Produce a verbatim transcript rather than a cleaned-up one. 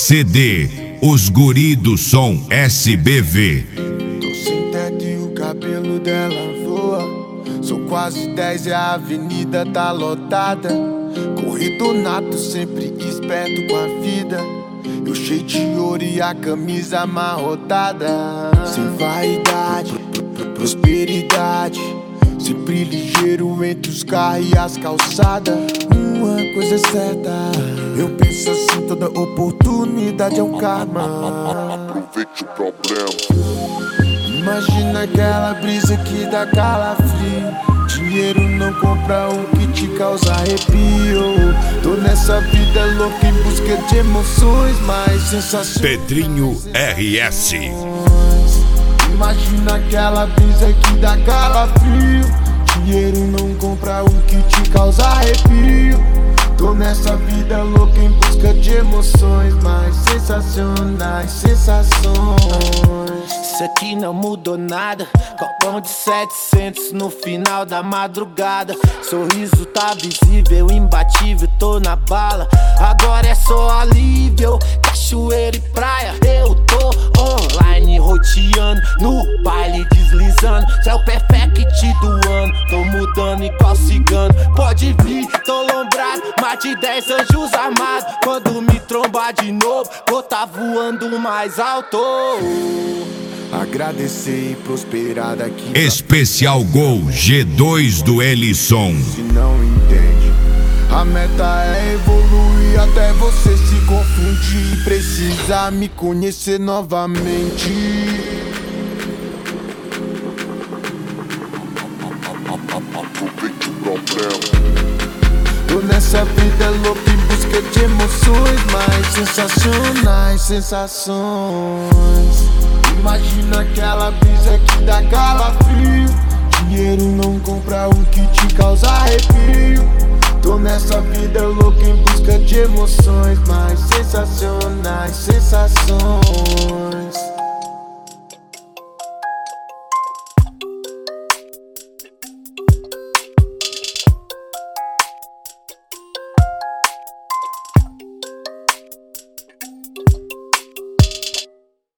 C D, Os Guri do Som S B V. Tô sem teto e o cabelo dela voa. São quase dez e a avenida tá lotada. Corrido nato, sempre esperto com a vida. Eu cheio de ouro e a camisa amarrotada. Sem vaidade, prosperidade, sempre ligeiro entre os carros e as calçadas. Uma coisa é certa, eu penso assim, toda oportunidade é um karma. Aproveite o problema. Imagina aquela brisa que dá calafrio. Dinheiro não compra o que te causa arrepio. Tô nessa vida louca em busca de emoções mais sensações. Pedrinho R S. Imagina aquela brisa que dá calafrio. Dinheiro não compra o que te causa arrepio. Tô nessa vida louca em busca de emoções mais sensacionais, sensações. Isso aqui não mudou nada. Copão de setecentos no final da madrugada. Sorriso tá visível, imbatível, tô na bala. Agora é só alívio, cachoeira e praia. Eu tô online, roteando, no baile deslizando. Céu perfect do ano, tô mudando igual cigano. Pode vir, tô lombrado, mais de dez anjos armados. Quando me trombar de novo, vou tá voando mais alto. Agradecer e prosperar daqui. Especial Gol G dois do Elisson. Se não entende, a meta é evoluir até você se confundir e precisar me conhecer novamente. Aproveite o problema. Tô nessa vida louca em busca de emoções mais sensacionais, sensações. Imagina aquela brisa que dá calafrio. Dinheiro não compra o que te causa arrepio. Tô nessa vida louca em busca de emoções mais sensacionais, sensações.